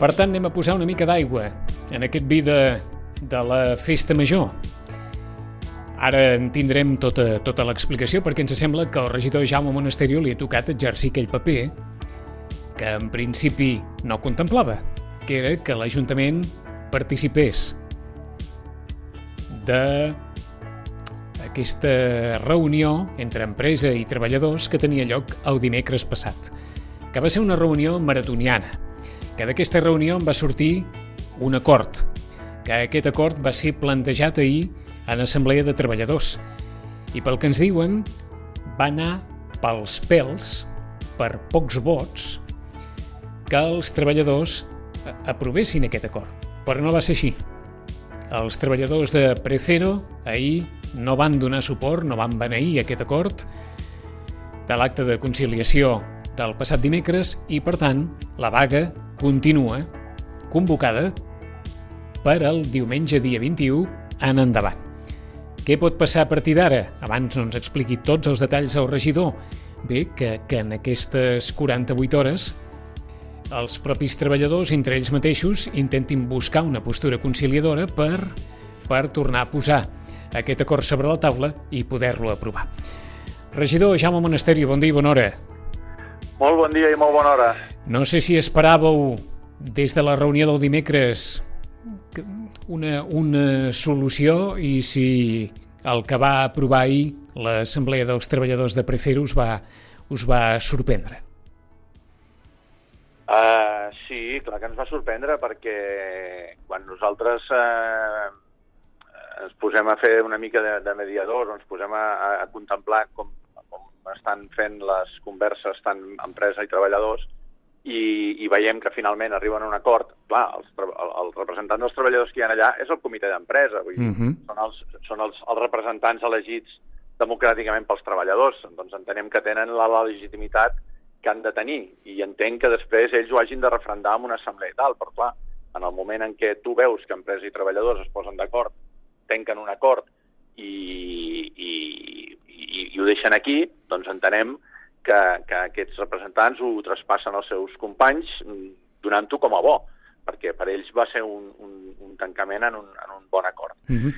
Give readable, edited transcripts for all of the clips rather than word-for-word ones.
Per tant, anem a posar una mica d'aigua en aquest vi de la festa major. Ara en tindrem tota l'explicació perquè ens sembla que al regidor Jaume Monasterio li ha tocat exercir aquell paper que en principi no contemplava, que era que l'Ajuntament participés d'aquesta reunió entre empresa i treballadors que tenia lloc el dimecres passat, que va ser una reunió maratoniana, que d'aquesta reunió en va sortir un acord, que aquest acord va ser plantejat ahir en Assemblea de Treballadors i pel que ens diuen va anar pels pèls, per pocs vots, que els treballadors aprovessin aquest acord, però no va ser així. Els treballadors de Precero ahir no van donar suport, no van beneir aquest acord de l'acte de conciliació del passat dimecres i, per tant, la vaga continua convocada per al diumenge dia 21 en endavant. Què pot passar a partir d'ara? Abans no ens expliqui tots els detalls al regidor. Bé, que en aquestes 48 hores els propis treballadors, entre ells mateixos, intentin buscar una postura conciliadora per tornar a posar aquest acord sobre la taula i poder-lo aprovar. Regidor Jaume Monasterio, bon dia i bona hora. Molt bon dia i molt bona hora. No sé si esperàveu, des de la reunió del dimecres, una solució i si el que va aprovar ahir l'Assemblea dels Treballadors de Precero us va sorprendre. Sí, clar que ens va sorprendre perquè quan nosaltres ens posem a fer una mica de mediadors, ens posem a contemplar com estan fent les converses tant empresa i treballadors i veiem que finalment arriben a un acord. Clar, els representants dels treballadors que hi ha allà és el comitè d'empresa, vull dir, són els representants elegits democràticament pels treballadors, doncs entenem que tenen la legitimitat que han de tenir i entenc que després ells ho hagin de referendar en una assemblea i tal, però clar, en el moment en què tu veus que empresa i treballadors es posen d'acord, tanquen un acord i ho deixen aquí, doncs entenem que aquests representants ho traspassen als seus companys donant-ho com a bo, perquè per ells va ser un tancament en un bon acord.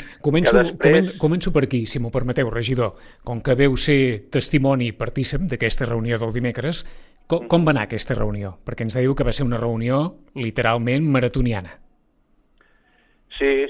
Començo per aquí, si m'ho permeteu, regidor. Com que veu ser testimoni i partícip d'aquesta reunió del dimecres, com va anar aquesta reunió? Perquè ens diu que va ser una reunió literalment maratoniana. Sí.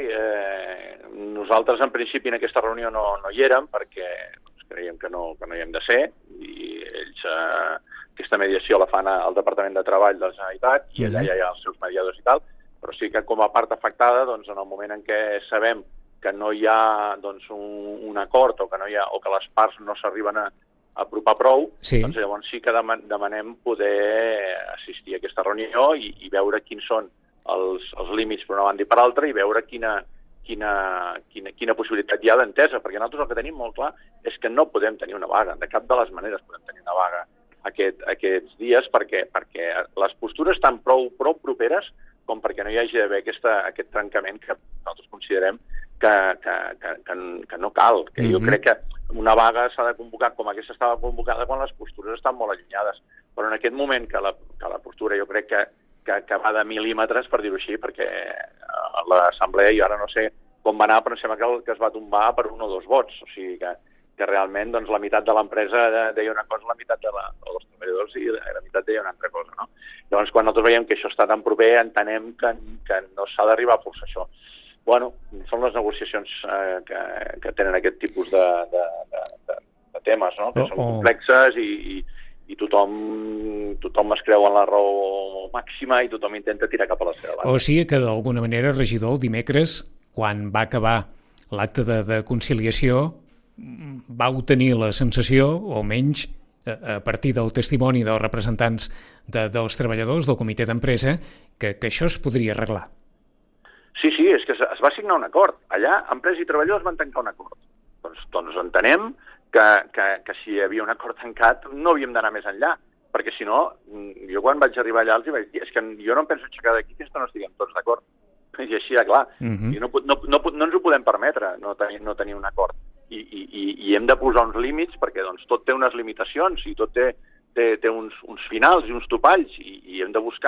Nosaltres, en principi, en aquesta reunió no hi érem perquè creiem que no hi hem de ser i ells aquesta mediació la fan al Departament de Treball de la Generalitat i allà hi ha els seus mediadors i tal, però sí que com a part afectada, doncs, en el moment en què sabem que no hi ha un acord o que les parts no s'arriben a apropar prou, doncs llavors sí que demanem poder assistir a aquesta reunió i veure quins són els límits per una banda i per l'altra i veure quina possibilitat hi ha d'entesa, perquè nosaltres el que tenim molt clar és que no podem tenir una vaga, de cap de les maneres podem tenir una vaga aquests dies perquè les postures estan prou properes com perquè no hi hagi d'haver aquest trencament que nosaltres considerem que no cal, que jo crec que una vaga s'ha de convocar com aquesta estava convocada quan les postures estan molt allunyades, però en aquest moment que la postura jo crec que va de mil·límetres, per dir-ho així, perquè l'assemblea, jo ara no sé com va anar, però em sembla que es va tombar per 1 o 2 vots, o sigui que realment doncs, la meitat de l'empresa deia una cosa, la meitat dels treballadors i la meitat deia una altra cosa, no? Llavors, quan nosaltres veiem que això està tan proper, entenem que no s'ha d'arribar a forçar això. Bueno, són les negociacions que tenen aquest tipus de temes, no? Que són complexes i tothom es creu en la raó màxima i tothom intenta tirar cap a la seva banda. O sigui que d'alguna manera, regidor, el dimecres, quan va acabar l'acte de conciliació, vau tenir la sensació, o menys a partir del testimoni dels representants dels treballadors, del comitè d'empresa, que això es podria arreglar. Sí, és que es va signar un acord. Allà, empresa i treballadors van tancar un acord. Doncs entenem que si hi havia un acord tancat no havíem d'anar més enllà, perquè si no, jo quan vaig arribar allà els vaig dir, és que jo no em penso aixecar d'aquí fins que no estiguem tots d'acord. I així de clar. I no ens ho podem permetre, no tenir un acord. I hem de posar uns límits perquè doncs, tot té unes limitacions i tot té uns finals i uns topalls i hem de buscar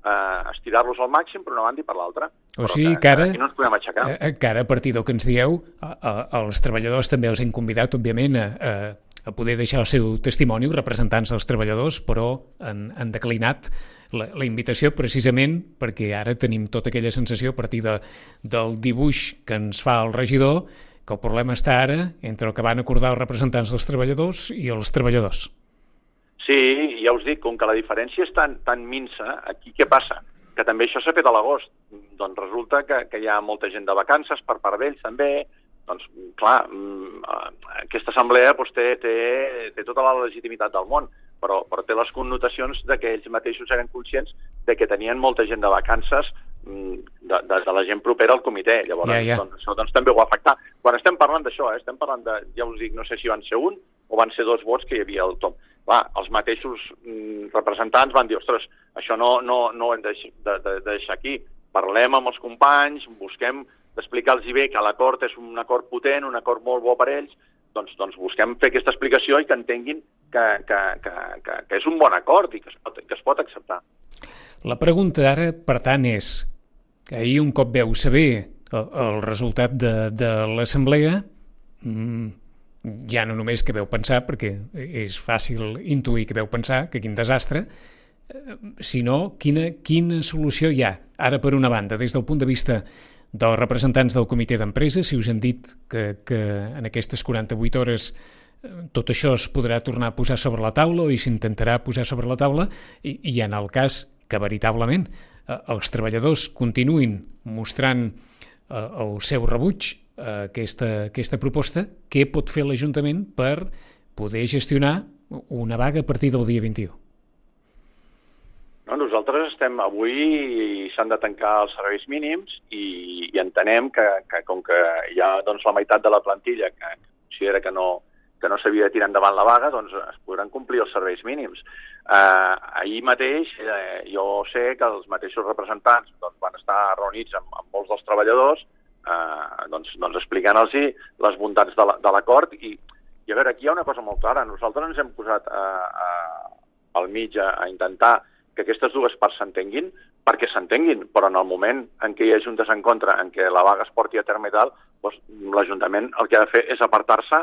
estirar-los al màxim per una banda i per l'altra. O sigui que ara, aquí no ens podem aixecar. Que ara, a partir del que ens dieu, els treballadors també els hem convidat, òbviament, a poder deixar el seu testimoni, representants dels treballadors, però han declinat la invitació precisament perquè ara tenim tota aquella sensació a partir del dibuix que ens fa el regidor que el problema està ara entre el que van acordar els representants dels treballadors i els treballadors. Sí, ja us dic, com que la diferència és tan minsa, aquí què passa? Que també això s'ha fet a l'agost. Doncs resulta que hi ha molta gent de vacances per part d'ells també. Doncs, clar, aquesta assemblea té tota la legitimitat del món, però té les connotacions de que ells mateixos eren conscients de que tenien molta gent de vacances de la gent propera al comitè. Llavors, doncs, això també ho va afectar. Quan estem parlant d'això, estem parlant de, ja us dic, no sé si van ser un o van ser 2 vots que hi havia al Tom. Clar, els mateixos representants van dir, ostres, això no ho hem de deixar aquí. Parlem amb els companys, busquem d'explicar-los bé que l'acord és un acord potent, un acord molt bo per ells, doncs busquem fer aquesta explicació i que entenguin que és un bon acord i que es pot acceptar. La pregunta ara, per tant, és que ahir un cop veu saber el resultat de l'assemblea, ja no només que veu pensar, perquè és fàcil intuir que veu pensar, que quin desastre, sinó quina solució hi ha. Ara, per una banda, des del punt de vista dels representants del comitè d'empresa, si us han dit que en aquestes 48 hores tot això es podrà tornar a posar sobre la taula o s'intentarà posar sobre la taula i en el cas que veritablement els treballadors continuïn mostrant el seu rebuig a aquesta proposta, què pot fer l'Ajuntament per poder gestionar una vaga a partir del dia 21? No, nosaltres avui s'han de tancar els serveis mínims i entenem que com que hi ha la meitat de la plantilla que considera que no s'havia de tirar endavant la vaga, doncs es podran complir els serveis mínims. Ahir mateix jo sé que els mateixos representants van estar reunits amb molts dels treballadors explicant-los les bondats de l'acord i a veure, aquí hi ha una cosa molt clara. Nosaltres ens hem posat al mig a intentar que aquestes dues parts s'entenguin, perquè s'entenguin, però en el moment en què hi hagi un desencontre, en què la vaga es porti a terme i tal, doncs l'Ajuntament el que ha de fer és apartar-se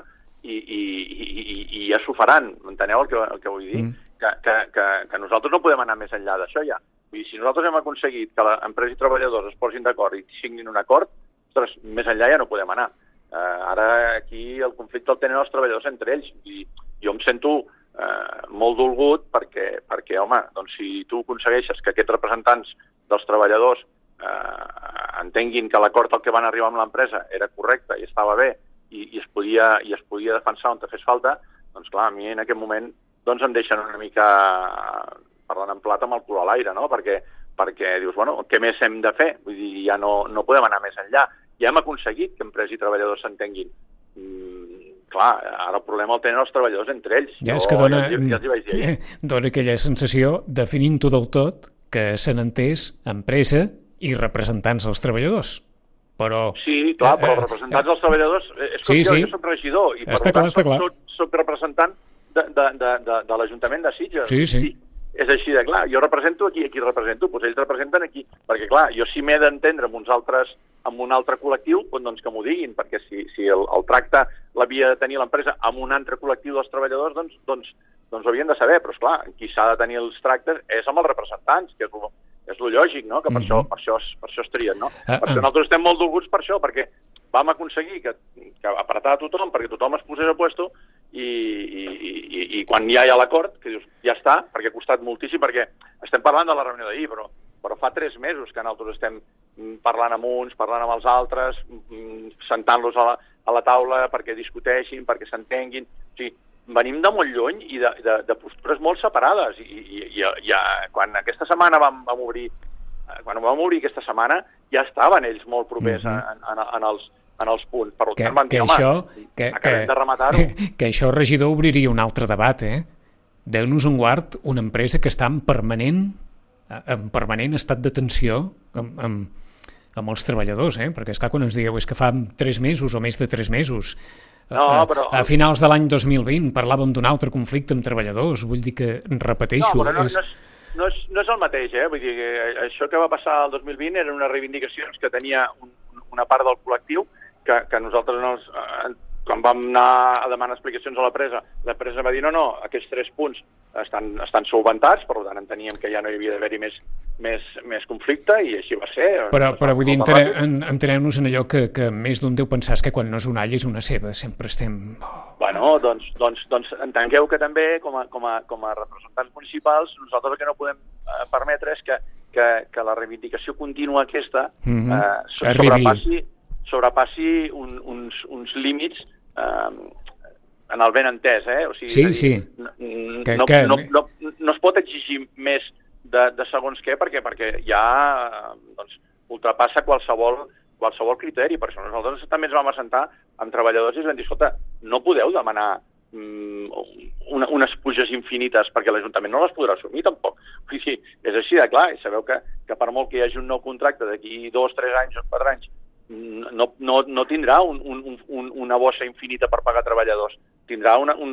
i ja s'ho faran. Enteneu el que vull dir? Que nosaltres no podem anar més enllà d'això ja. Vull dir, si nosaltres hem aconseguit que l'empresa i treballadors es posin d'acord i signin un acord, ostres, més enllà ja no podem anar. Ara aquí el conflicte el tenen els treballadors entre ells i jo em sento molt dolgut perquè, home, doncs si tu aconsegueixes que aquests representants dels treballadors entenguin que l'acord al que van arribar amb l'empresa era correcte i estava bé i es podia defensar on te fes falta, doncs clar, a mi en aquest moment em deixen una mica parlant en plat amb el cul a l'aire, no? Perquè dius, bueno, què més hem de fer? Vull dir, ja no podem anar més enllà. Ja hem aconseguit que empresa i treballadors s'entenguin. Clar, ara el problema el tenen els treballadors entre ells. Ja és que dona aquella sensació, definint-ho del tot, que s'han entès empresa i representants dels treballadors. Però... Sí, clar, però els representants dels treballadors... És com jo soc regidor i per tant soc representant de l'Ajuntament de Sitges. Sí. És així de clar. Jo represento aquí represento, doncs ells representen aquí. Perquè, clar, jo si m'he d'entendre amb un altre col·lectiu, doncs que m'ho diguin, perquè si el tracte l'havia de tenir l'empresa amb un altre col·lectiu dels treballadors, doncs ho havien de saber. Però, esclar, qui s'ha de tenir els tractes és amb els representants, que és lo lògic, no? Que per això es trien, no? Per això nosaltres estem molt dolguts per això, perquè vam aconseguir que apretar a tothom, perquè tothom es posés a puesto, i quan ja hi ha l'acord, que dius, ja està, perquè ha costat moltíssim, perquè estem parlant de la reunió d'ahir, però fa 3 mesos que nosaltres estem parlant amb uns, parlant amb els altres, sentant-los a la taula perquè discuteixin, perquè s'entenguin. O sigui, venim de molt lluny i de postures molt separades. I quan aquesta setmana vam obrir aquesta setmana, ja estaven ells molt propers en els punts. Per tant, van dir, acabem de rematar-ho. Que això, regidor, obriria un altre debat, Déu-nos un guard, una empresa que està en permanent estat de tensió amb els treballadors, perquè esclar, quan ens digueu és que fa 3 mesos o més de 3 mesos, a finals de l'any 2020 parlàvem d'un altre conflicte amb treballadors, vull dir que, repeteixo... no és el mateix, Vull dir, això que va passar el 2020 eren unes reivindicacions que tenia una part del col·lectiu que nosaltres quan vam anar a demanar explicacions a la presa va dir no, aquests 3 punts estan solventats, per tant enteníem que ja no hi havia d'haver-hi més conflicte i així va ser. Però vull dir, entenem-nos en allò que més d'un deu pensar que quan no és una alla és una ceba, sempre estem... Bueno, doncs entengueu que també com a representants municipals nosaltres el que no podem permetre és que la reivindicació contínua aquesta sobrepassi uns límits en el ben entès, O sigui, sí. No es pot exigir més de segons què perquè ja ultrapassa qualsevol criteri. Per això nosaltres també ens vam assentar amb treballadors i ens vam dir, escolta, no podeu demanar unes puges infinites perquè l'Ajuntament no les podrà assumir tampoc. O sigui, és així de clar, i sabeu que per molt que hi hagi un nou contracte d'aquí 2, 3 anys o 4 anys no tindrà una bossa infinita per pagar treballadors. Tindrà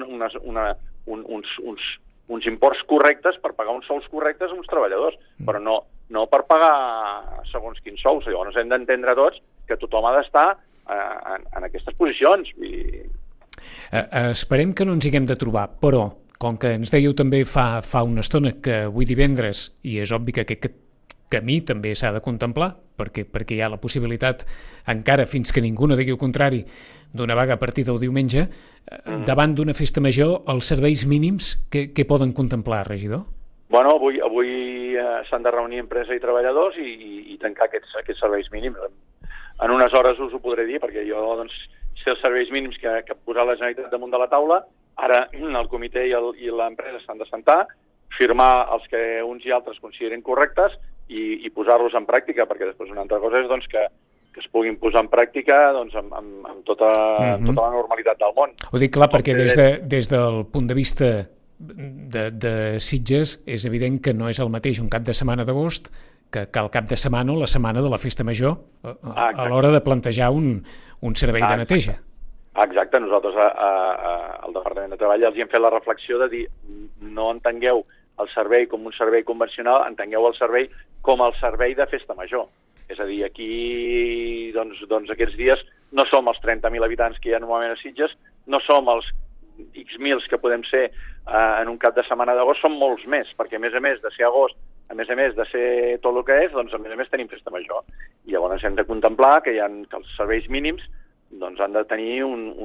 uns imports correctes per pagar uns sous correctes a uns treballadors, però no per pagar segons quins sous. Llavors hem d'entendre tots que tothom ha d'estar en aquestes posicions. Esperem que no ens hi haguem de trobar, però com que ens dèieu també fa una estona que avui divendres, i és obvi que aquest camí també s'ha de contemplar, perquè hi ha la possibilitat, encara fins que ningú no digui el contrari, d'una vaga a partir del diumenge, davant d'una festa major, els serveis mínims, què poden contemplar, regidor? Bueno, avui s'han de reunir empresa i treballadors i tancar aquests serveis mínims. En unes hores us ho podré dir, perquè jo sé els serveis mínims que ha posat la Generalitat damunt de la taula. Ara el comitè i l'empresa s'han de sentar, firmar els que uns i altres consideren correctes i posar-los en pràctica, perquè després una altra cosa és que es puguin posar en pràctica amb tota la normalitat del món. Ho dic clar perquè des del punt de vista de Sitges és evident que no és el mateix un cap de setmana d'agost que el cap de setmana o la setmana de la festa major a l'hora de plantejar un servei de neteja. Exacte, nosaltres al Departament de Treball els hi hem fet la reflexió de dir no entengueu el servei com un servei convencional, entengueu el servei com el servei de festa major. És a dir, aquí doncs aquests dies no som els 30.000 habitants que hi ha normalment a Sitges, no som els X mils que podem ser en un cap de setmana d'agost, som molts més, perquè a més de ser agost, a més de ser tot el que és, doncs a més tenim festa major. I llavors hem de contemplar que els serveis mínims doncs han de tenir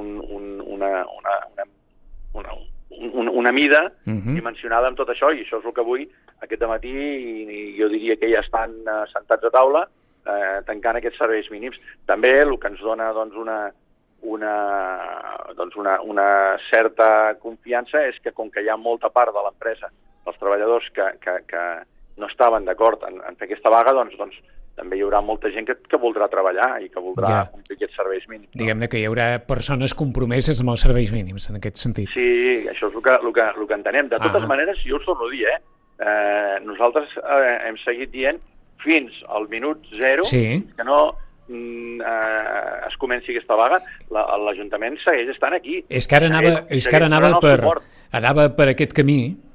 una mida dimensionada amb tot això, i això és el que avui, aquest dematí, jo diria que ja estan sentats a taula tancant aquests serveis mínims. També el que ens dona una certa confiança és que com que hi ha molta part de l'empresa, dels treballadors que no estaven d'acord en fer aquesta vaga, doncs també hi haurà molta gent que voldrà treballar i que voldrà complir aquests serveis mínims. Diguem-ne que hi haurà persones compromeses amb els serveis mínims, en aquest sentit. Sí, això és el que entenem. De totes maneres, jo us torno a dir, nosaltres hem seguit dient fins al minut 0 que no es comenci aquesta vaga, l'Ajuntament segueix estant aquí. És que ara anava per aquest camí.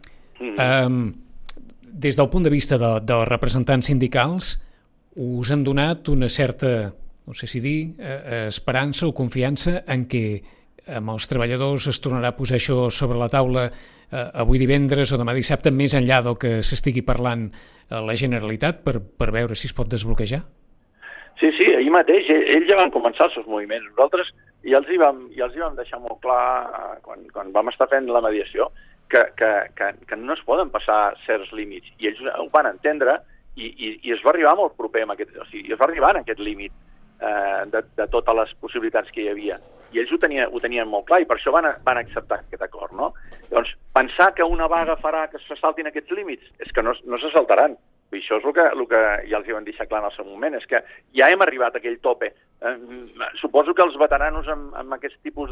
Des del punt de vista dels representants sindicals, us han donat una certa, no sé si dir, esperança o confiança en què amb els treballadors es tornarà a posar això sobre la taula avui divendres o demà dissabte, més enllà del que s'estigui parlant a la Generalitat, per veure si es pot desbloquejar? Sí, ahir mateix ells ja van començar els seus moviments. Nosaltres ja els hi vam deixar molt clar quan vam estar fent la mediació que no es poden passar certs límits, i ells ho van entendre i es va arribar molt proper amb aquest, o sigui, es va arribar en aquest límit de totes les possibilitats que hi havia, i ells ho tenien molt clar, i per això van acceptar aquest acord, no? Llavors, pensar que una vaga farà que se saltin aquests límits és que no se saltaran. I això és el que ja els hi van deixar clar en el seu moment, és que ja hem arribat a aquell tope. Suposo que els veteranos amb aquest tipus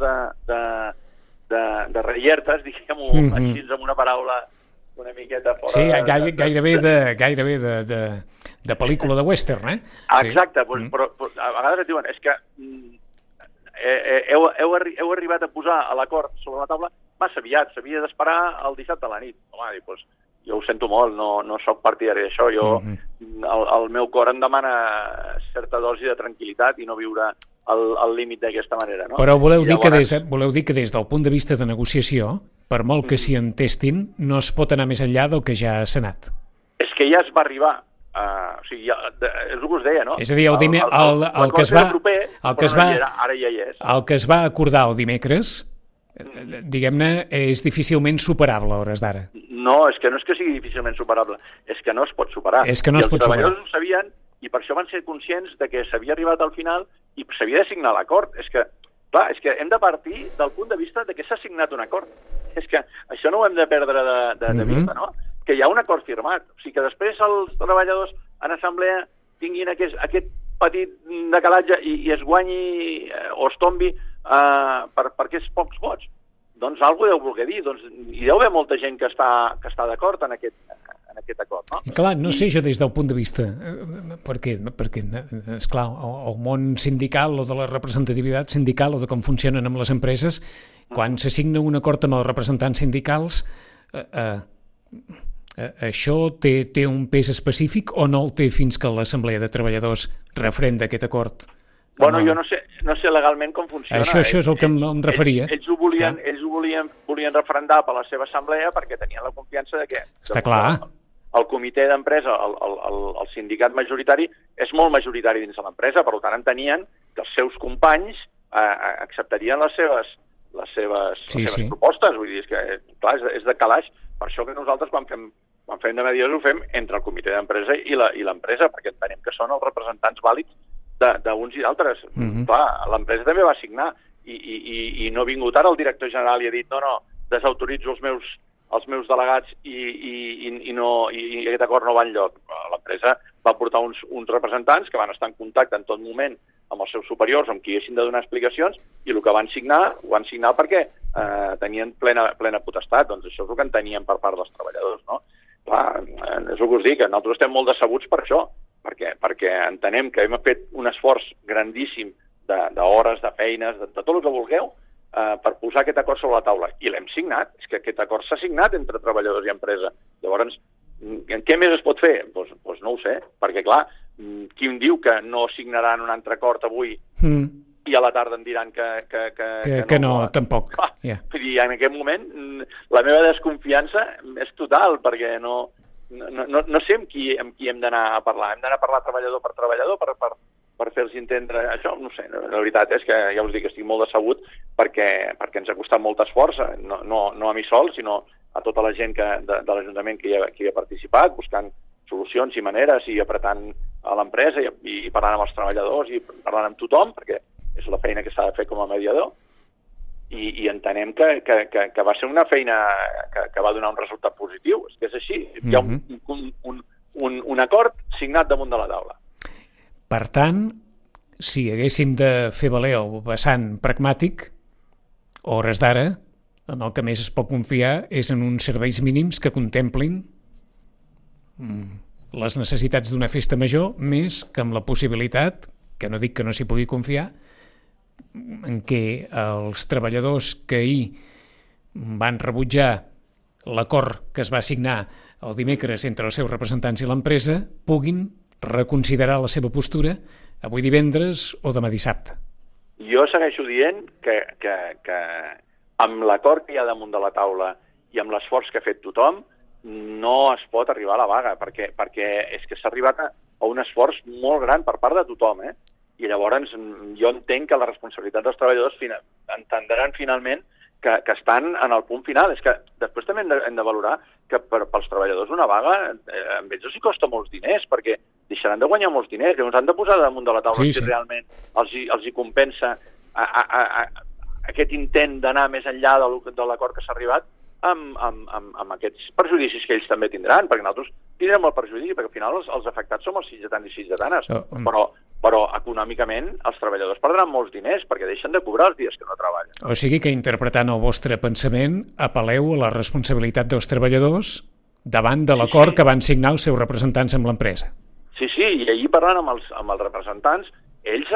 de rellertes, diguem-ho així amb una paraula una miqueta fora... Sí, gairebé de pel·lícula de western, Exacte, però a vegades et diuen és que heu arribat a posar a l'acord sobre la taula massa aviat, s'havia d'esperar el dissabte a la nit. Home, doncs jo ho sento molt, no sóc partidari d'això. El meu cor em demana certa dosi de tranquil·litat i no viure al límit d'aquesta manera. No? Però voleu dir que des del punt de vista de negociació, per molt que s'hi entestin, no es pot anar més enllà del que ja s'ha anat. És que ja es va arribar. És el que us deia, no? És a dir, el que es va acordar el dimecres, diguem-ne, és difícilment superable a hores d'ara. No, és que no és que sigui difícilment superable, és que no es pot superar. És que no es pot superar. I els treballadors ho sabien i per això van ser conscients de que s'havia arribat al final i s'havia de signar l'acord. És que, clar, hem de partir del punt de vista de que s'ha signat un acord. És que això no ho hem de perdre de vista, no? Que hi ha un acord firmat. O sigui que després els treballadors en assemblea tinguin aquest petit decalatge i es guanyi o es tombi per aquests pocs vots. Doncs alguna cosa deu voler dir. Hi deu haver molta gent que està d'acord en aquest acord. No? Clar, no sé jo des del punt de vista, perquè esclar, el món sindical o de la representativitat sindical o de com funcionen amb les empreses, quan s'assigna un acord amb els representants sindicals, això té un pes específic o no el té fins que l'Assemblea de Treballadors refrenda aquest acord? Bueno, jo no sé legalment com funciona. Això és el que em referia. Ells ho volien referendar per la seva assemblea perquè tenien la confiança de que... Està clar. El comitè d'empresa, el sindicat majoritari, és molt majoritari dins de l'empresa, per tant entenien que els seus companys acceptarien les seves propostes. Vull dir, és que, clar, és de calaix. Per això que nosaltres quan fem de mediació ho fem entre el comitè d'empresa i l'empresa, perquè entenem que són els representants vàlids d'uns i d'altres. Clar, l'empresa també va signar i no ha vingut ara el director general i ha dit no, desautoritzo els meus delegats i aquest acord no va enlloc. L'empresa va portar uns representants que van estar en contacte en tot moment amb els seus superiors, amb qui haguessin de donar explicacions, i el que van signar, ho van signar perquè tenien plena potestat. Doncs això és el que enteníem per part dels treballadors, no? Clar, és el que us dic, que nosaltres estem molt decebuts per això, perquè entenem que hem fet un esforç grandíssim d'hores, de feines, de tot el que vulgueu, per posar aquest acord sobre la taula. I l'hem signat. És que aquest acord s'ha signat entre treballadors i empresa. Llavors, què més es pot fer? Doncs no ho sé, perquè clar, qui em diu que no signaran un altre acord avui i a la tarda em diran que no, tampoc. I en aquest moment la meva desconfiança és total, perquè no sé amb qui hem d'anar a parlar. Hem d'anar a parlar treballador per treballador per fer-los entendre això. No sé, la veritat és que ja us dic que estic molt decebut perquè ens ha costat molt esforç, no a mi sol, sinó a tota la gent de l'Ajuntament que hi ha participat, buscant solucions i maneres i apretant a l'empresa i parlant amb els treballadors i parlant amb tothom, perquè és la feina que s'ha de fer com a mediador. I entenem que va ser una feina que va donar un resultat positiu. És que és així. Hi ha un acord signat damunt de la taula. Per tant, si haguéssim de fer valer el vessant pragmàtic, a hores d'ara, en el que més es pot confiar és en uns serveis mínims que contemplin les necessitats d'una festa major, més que amb la possibilitat, que no dic que no s'hi pugui confiar, en què els treballadors que ahir van rebutjar l'acord que es va signar el dimecres entre els seus representants i l'empresa puguin reconsiderar la seva postura avui divendres o demà dissabte. Jo segueixo dient que amb l'acord que hi ha damunt de la taula i amb l'esforç que ha fet tothom no es pot arribar a la vaga, perquè és que s'ha arribat a un esforç molt gran per part de tothom, I llavors jo entenc que la responsabilitat dels treballadors entendran finalment que estan en el punt final. És que després també hem de valorar que pels treballadors una vaga amb ells els costa molts diners, perquè deixaran de guanyar molts diners, llavors han de posar damunt de la taula si realment els hi compensa aquest intent d'anar més enllà de l'acord que s'ha arribat amb aquests perjudicis que ells també tindran, perquè nosaltres tindrem el perjudici, perquè al final els afectats som els sitgetans i sitgetanes, però econòmicament els treballadors perdran molts diners perquè deixen de cobrar els dies que no treballen. O sigui que interpretant el vostre pensament apel·leu a la responsabilitat dels treballadors davant de l'acord que van signar els seus representants amb l'empresa. Sí, i ahir parlant amb els representants, ells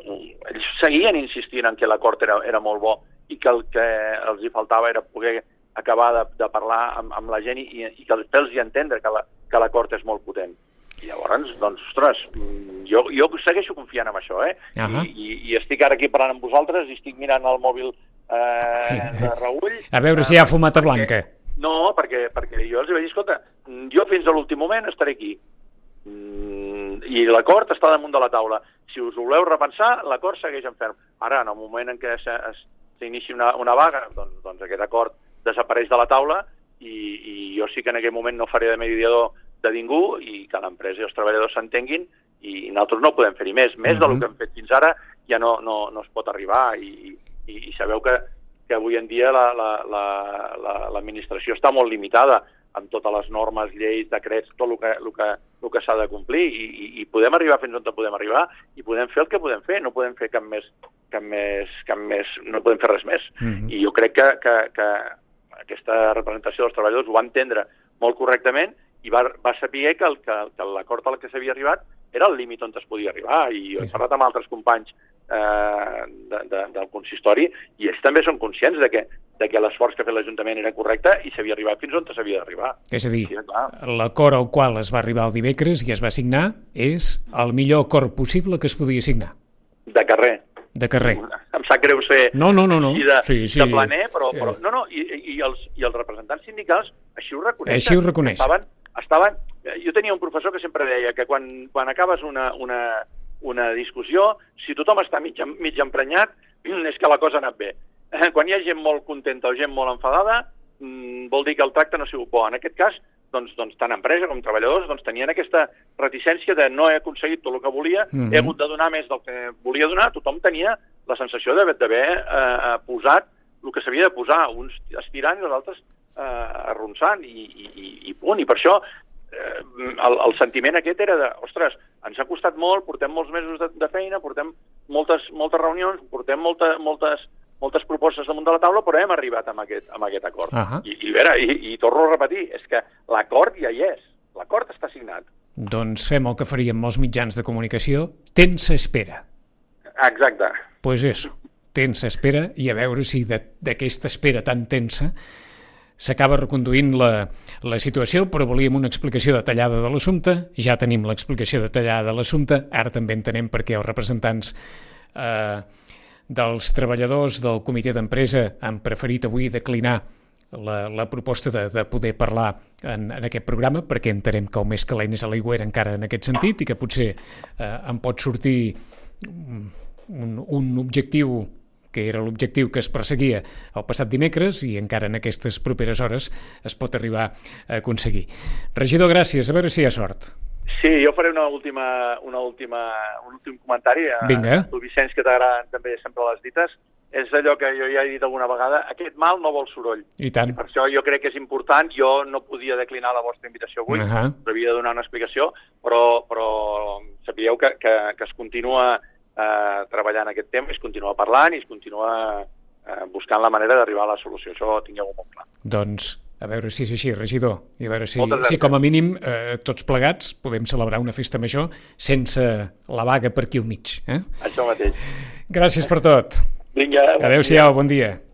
seguien insistint en que l'acord era molt bo i que el que els hi faltava era poder acabar de parlar amb la gent i que fer-los entendre que l'acord és molt potent. I llavors, doncs, ostres, jo segueixo confiant en això, I estic ara aquí parlant amb vosaltres i estic mirant el mòbil de Raül. A veure si hi ha fumata blanca. No, perquè jo els vaig dir, escolta, jo fins a l'últim moment estaré aquí. I l'acord està damunt de la taula. Si us voleu repensar, l'acord segueix en ferm. Ara, en el moment en què s'inici una vaga, doncs aquest acord desapareix de la taula i jo sí que en aquell moment no faré de mediador de ningú i que l'empresa i els treballadors s'entenguin i nosaltres no podem fer-hi més. Més del que hem fet fins ara ja no es pot arribar i sabeu que avui en dia l'administració està molt limitada amb totes les normes, lleis, decrets, tot el que s'ha de complir i podem arribar fins on podem arribar i podem fer el que podem fer, no podem fer cap més, no podem fer res més. I jo crec que aquesta representació dels treballadors ho va entendre molt correctament i va saber que l'acord al que s'havia arribat era el límit on es podia arribar i he parlat amb altres companys del consistori i ells també són conscients de que l'esforç que ha fet l'Ajuntament era correcte i s'havia arribat fins on s'havia d'arribar. És a dir, l'acord al qual es va arribar el dimecres i es va signar és el millor acord possible que es podia signar. De carrer. De carrer. Em sap greu ser així de planer, però i els representants sindicals així ho reconeixen. Així ho reconeixen. Jo tenia un professor que sempre deia que quan acabes una discussió, si tothom està mig emprenyat, és que la cosa ha anat bé. Quan hi ha gent molt contenta o gent molt enfadada, vol dir que el tracte no ha sigut bo. En aquest cas, doncs tant empresa com treballadors tenien aquesta reticència de no he aconseguit tot el que volia, he hagut de donar més del que volia donar, tothom tenia la sensació d'haver posat el que s'havia de posar, uns estirant i els altres arronsant i punt. I per això el sentiment aquest era de, ostres, ens ha costat molt, portem molts mesos de feina, portem moltes reunions, portem moltes propostes damunt de la taula, però hem arribat amb aquest acord. I torno a repetir, és que l'acord ja hi és, l'acord està signat. Doncs fem el que faríem molts mitjans de comunicació, tensa espera. Exacte. Doncs és, tensa espera, i a veure si d'aquesta espera tan tensa s'acaba reconduint la situació, però volíem una explicació detallada de l'assumpte, ja tenim l'explicació detallada de l'assumpte, ara també entenem per què els representants dels treballadors del comitè d'empresa han preferit avui declinar la proposta de poder parlar en aquest programa, perquè entenem que el més calent és a l'aigüera encara en aquest sentit i que potser en pot sortir un objectiu que era l'objectiu que es perseguia el passat dimecres i encara en aquestes properes hores es pot arribar a aconseguir. Regidor, gràcies. A veure si hi ha sort. Sí, jo faré un últim comentari. Vinga. Tu, Vicenç, que t'agraden també sempre les dites. És allò que jo ja he dit alguna vegada, aquest mal no vol soroll. I tant. I per això jo crec que és important. Jo no podia declinar la vostra invitació avui, però havia de donar una explicació, però sapigueu que es continua treballant aquest tema, es continua parlant i es continua buscant la manera d'arribar a la solució. Això tingueu molt clar. Doncs a veure si és així, regidor, i a veure si com a mínim tots plegats podem celebrar una festa major sense la vaga per aquí al mig. Això mateix. Gràcies per tot. Vinga. Adéu-siau, bon dia.